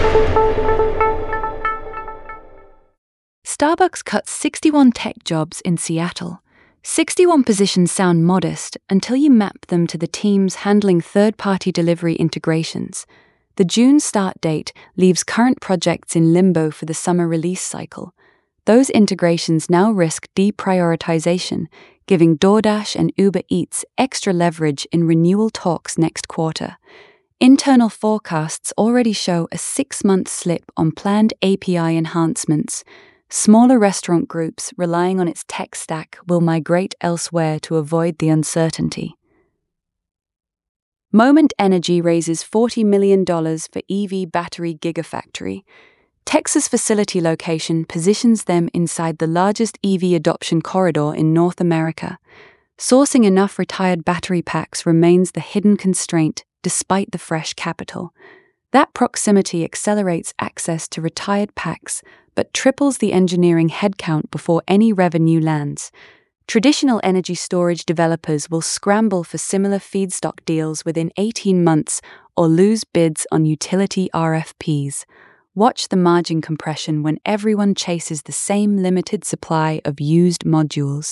Starbucks cuts 61 tech jobs in Seattle. 61 positions sound modest until you map them to the teams handling third-party delivery integrations. The June start date leaves current projects in limbo for the summer release cycle. Those integrations now risk deprioritization, giving DoorDash and Uber Eats extra leverage in renewal talks next quarter. Internal forecasts already show a 6-month slip on planned API enhancements. Smaller restaurant groups relying on its tech stack will migrate elsewhere to avoid the uncertainty. Moment Energy raises $40 million for EV battery gigafactory. Texas facility location positions them inside the largest EV adoption corridor in North America. Sourcing enough retired battery packs remains the hidden constraint despite the fresh capital. That proximity accelerates access to retired packs, but triples the engineering headcount before any revenue lands. Traditional energy storage developers will scramble for similar feedstock deals within 18 months or lose bids on utility RFPs. Watch the margin compression when everyone chases the same limited supply of used modules.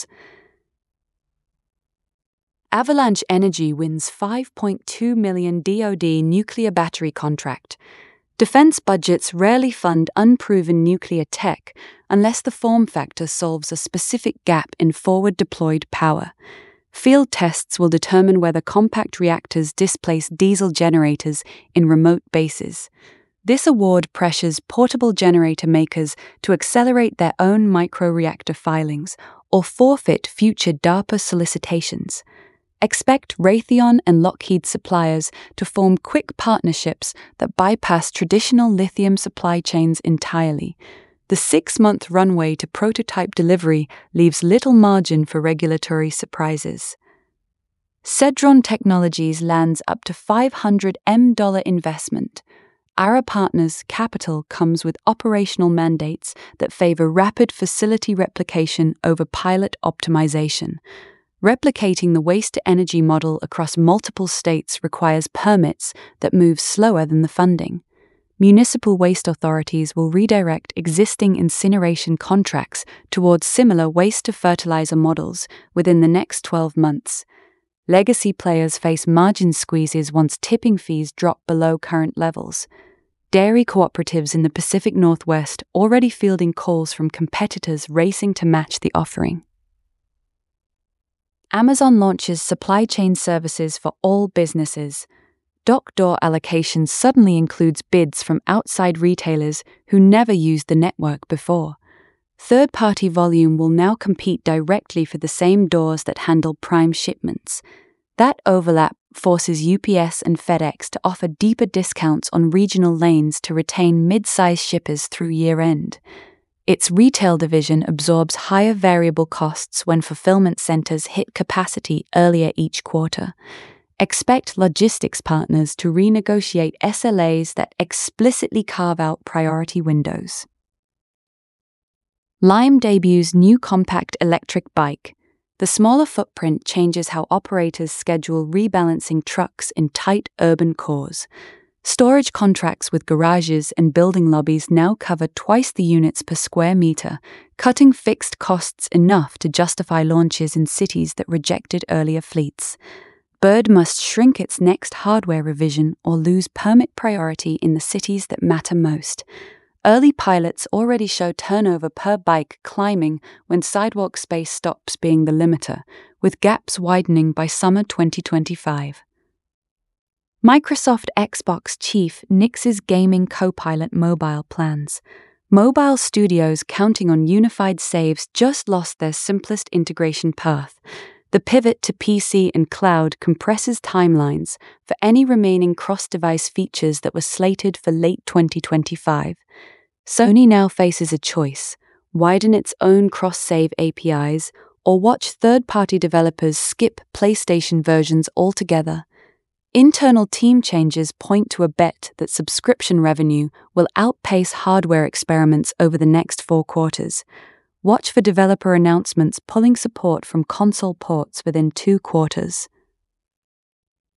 Avalanche Energy wins $5.2 million DoD nuclear battery contract. Defense budgets rarely fund unproven nuclear tech unless the form factor solves a specific gap in forward-deployed power. Field tests will determine whether compact reactors displace diesel generators in remote bases. This award pressures portable generator makers to accelerate their own microreactor filings or forfeit future DARPA solicitations. Expect Raytheon and Lockheed suppliers to form quick partnerships that bypass traditional lithium supply chains entirely. The 6-month runway to prototype delivery leaves little margin for regulatory surprises. Cedron Technologies lands up to $500 million investment. Our partners' capital comes with operational mandates that favor rapid facility replication over pilot optimization. Replicating the waste-to-energy model across multiple states requires permits that move slower than the funding. Municipal waste authorities will redirect existing incineration contracts towards similar waste-to-fertilizer models within the next 12 months. Legacy players face margin squeezes once tipping fees drop below current levels. Dairy cooperatives in the Pacific Northwest already fielding calls from competitors racing to match the offering. Amazon launches supply chain services for all businesses. Dock door allocation suddenly includes bids from outside retailers who never used the network before. Third-party volume will now compete directly for the same doors that handle prime shipments. That overlap forces UPS and FedEx to offer deeper discounts on regional lanes to retain mid-size shippers through year-end. Its retail division absorbs higher variable costs when fulfillment centers hit capacity earlier each quarter. Expect logistics partners to renegotiate SLAs that explicitly carve out priority windows. Lime debuts new compact electric bike. The smaller footprint changes how operators schedule rebalancing trucks in tight urban cores. Storage contracts with garages and building lobbies now cover twice the units per square meter, cutting fixed costs enough to justify launches in cities that rejected earlier fleets. Bird must shrink its next hardware revision or lose permit priority in the cities that matter most. Early pilots already show turnover per bike climbing when sidewalk space stops being the limiter, with gaps widening by summer 2025. Microsoft Xbox chief nixes gaming Copilot mobile plans. Mobile studios counting on unified saves just lost their simplest integration path. The pivot to PC and cloud compresses timelines for any remaining cross-device features that were slated for late 2025. Sony now faces a choice: widen its own cross-save APIs or watch third-party developers skip PlayStation versions altogether. Internal team changes point to a bet that subscription revenue will outpace hardware experiments over the next 4 quarters. Watch for developer announcements pulling support from console ports within 2 quarters.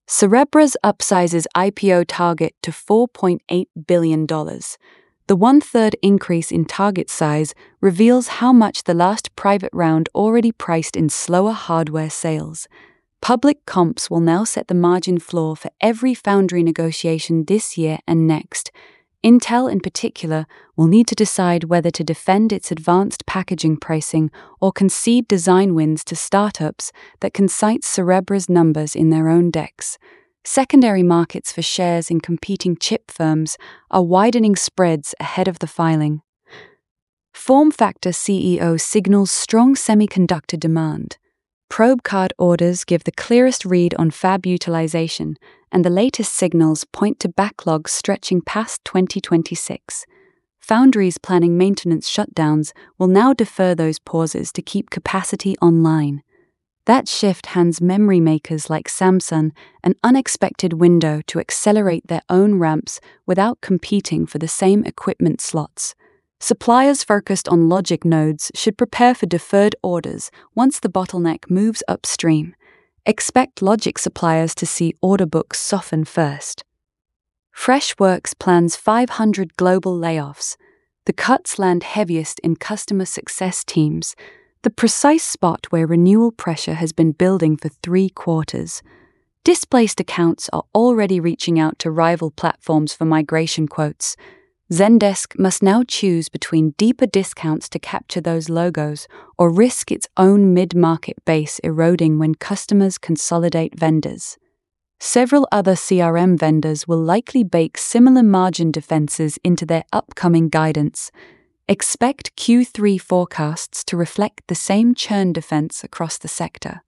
Cerebra's upsizes IPO target to $4.8 billion. The one-third increase in target size reveals how much the last private round already priced in slower hardware sales. Public comps will now set the margin floor for every foundry negotiation this year and next. Intel, in particular, will need to decide whether to defend its advanced packaging pricing or concede design wins to startups that can cite Cerebra's numbers in their own decks. Secondary markets for shares in competing chip firms are widening spreads ahead of the filing. FormFactor CEO signals strong semiconductor demand. Probe card orders give the clearest read on fab utilization, and the latest signals point to backlogs stretching past 2026. Foundries planning maintenance shutdowns will now defer those pauses to keep capacity online. That shift hands memory makers like Samsung an unexpected window to accelerate their own ramps without competing for the same equipment slots. Suppliers focused on logic nodes should prepare for deferred orders once the bottleneck moves upstream. Expect logic suppliers to see order books soften first. Freshworks plans 500 global layoffs. The cuts land heaviest in customer success teams, the precise spot where renewal pressure has been building for 3 quarters. Displaced accounts are already reaching out to rival platforms for migration quotes. Zendesk must now choose between deeper discounts to capture those logos or risk its own mid-market base eroding when customers consolidate vendors. Several other CRM vendors will likely bake similar margin defenses into their upcoming guidance. Expect Q3 forecasts to reflect the same churn defense across the sector.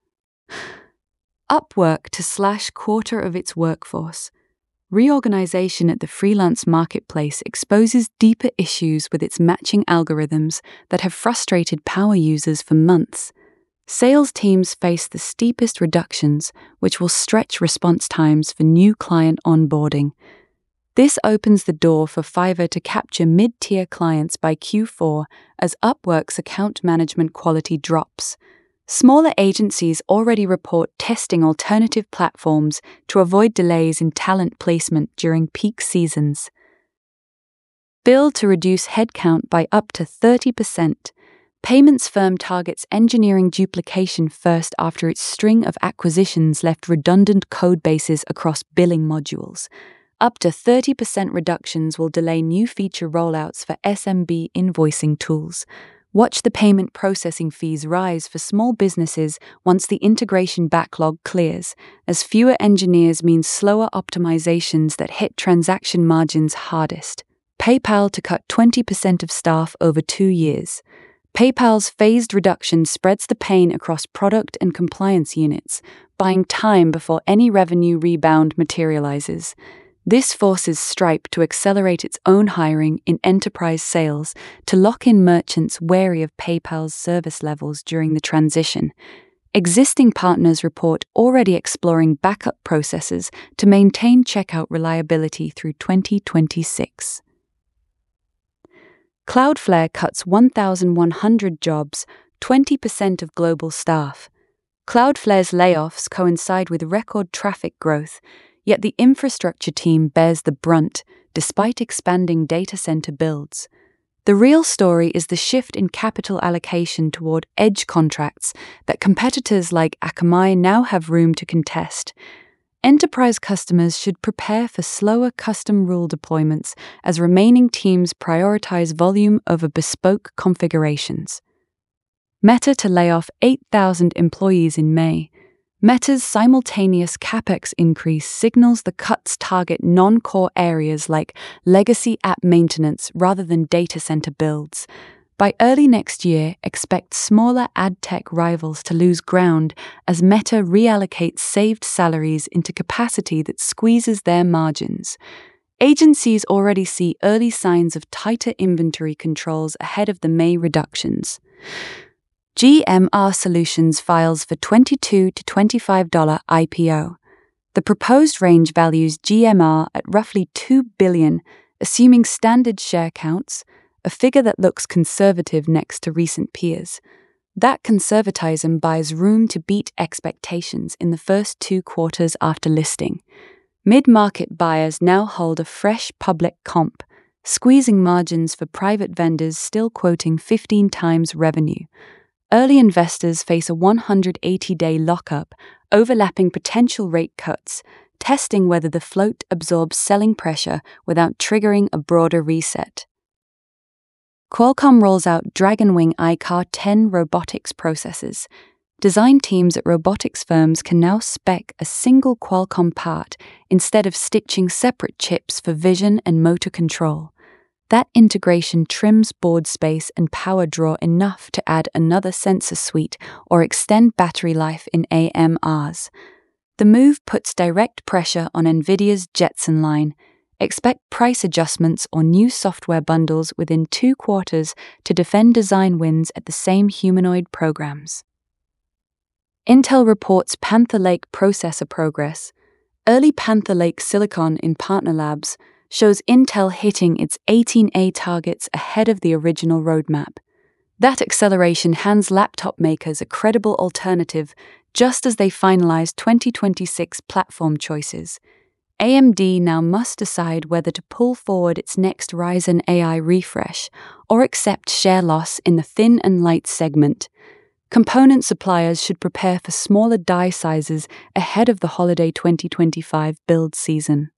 Upwork to slash quarter of its workforce. Reorganization at the freelance marketplace exposes deeper issues with its matching algorithms that have frustrated power users for months. Sales teams face the steepest reductions, which will stretch response times for new client onboarding. This opens the door for Fiverr to capture mid-tier clients by Q4 as Upwork's account management quality drops. Smaller agencies already report testing alternative platforms to avoid delays in talent placement during peak seasons. Bill to reduce headcount by up to 30%. Payments firm targets engineering duplication first after its string of acquisitions left redundant code bases across billing modules. Up to 30% reductions will delay new feature rollouts for SMB invoicing tools. Watch the payment processing fees rise for small businesses once the integration backlog clears, as fewer engineers mean slower optimizations that hit transaction margins hardest. PayPal to cut 20% of staff over 2 years. PayPal's phased reduction spreads the pain across product and compliance units, buying time before any revenue rebound materializes. This forces Stripe to accelerate its own hiring in enterprise sales to lock in merchants wary of PayPal's service levels during the transition. Existing partners report already exploring backup processes to maintain checkout reliability through 2026. Cloudflare cuts 1,100 jobs, 20% of global staff. Cloudflare's layoffs coincide with record traffic growth, yet the infrastructure team bears the brunt, despite expanding data center builds. The real story is the shift in capital allocation toward edge contracts that competitors like Akamai now have room to contest. Enterprise customers should prepare for slower custom rule deployments as remaining teams prioritize volume over bespoke configurations. Meta to lay off 8,000 employees in May. Meta's simultaneous capex increase signals the cuts target non-core areas like legacy app maintenance rather than data center builds. By early next year, expect smaller ad tech rivals to lose ground as Meta reallocates saved salaries into capacity that squeezes their margins. Agencies already see early signs of tighter inventory controls ahead of the May reductions. GMR Solutions files for $22 to $25 IPO. The proposed range values GMR at roughly $2 billion, assuming standard share counts, a figure that looks conservative next to recent peers. That conservatism buys room to beat expectations in the first 2 quarters after listing. Mid-market buyers now hold a fresh public comp, squeezing margins for private vendors still quoting 15 times revenue. Early investors face a 180-day lockup, overlapping potential rate cuts, testing whether the float absorbs selling pressure without triggering a broader reset. Qualcomm rolls out Dragonwing iCar 10 robotics processors. Design teams at robotics firms can now spec a single Qualcomm part instead of stitching separate chips for vision and motor control. That integration trims board space and power draw enough to add another sensor suite or extend battery life in AMRs. The move puts direct pressure on NVIDIA's Jetson line. Expect price adjustments or new software bundles within 2 quarters to defend design wins at the same humanoid programs. Intel reports Panther Lake processor progress. Early Panther Lake silicon in partner labs shows Intel hitting its 18A targets ahead of the original roadmap. That acceleration hands laptop makers a credible alternative just as they finalize 2026 platform choices. AMD now must decide whether to pull forward its next Ryzen AI refresh or accept share loss in the thin and light segment. Component suppliers should prepare for smaller die sizes ahead of the holiday 2025 build season.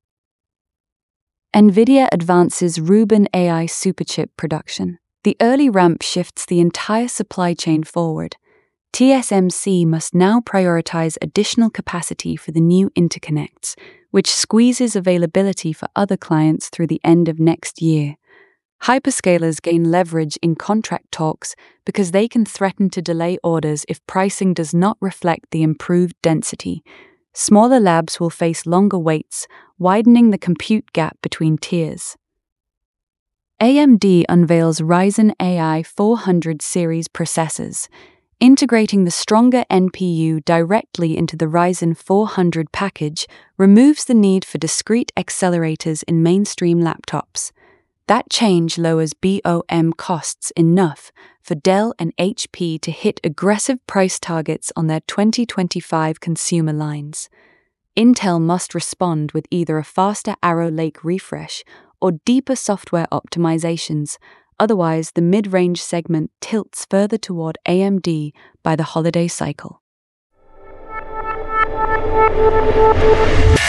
NVIDIA advances Rubin AI superchip production. The early ramp shifts the entire supply chain forward. TSMC must now prioritize additional capacity for the new interconnects, which squeezes availability for other clients through the end of next year. Hyperscalers gain leverage in contract talks because they can threaten to delay orders if pricing does not reflect the improved density. Smaller labs will face longer waits, widening the compute gap between tiers. AMD unveils Ryzen AI 400 series processors. Integrating the stronger NPU directly into the Ryzen 400 package removes the need for discrete accelerators in mainstream laptops. That change lowers BOM costs enough for Dell and HP to hit aggressive price targets on their 2025 consumer lines. Intel must respond with either a faster Arrow Lake refresh or deeper software optimizations, otherwise the mid-range segment tilts further toward AMD by the holiday cycle.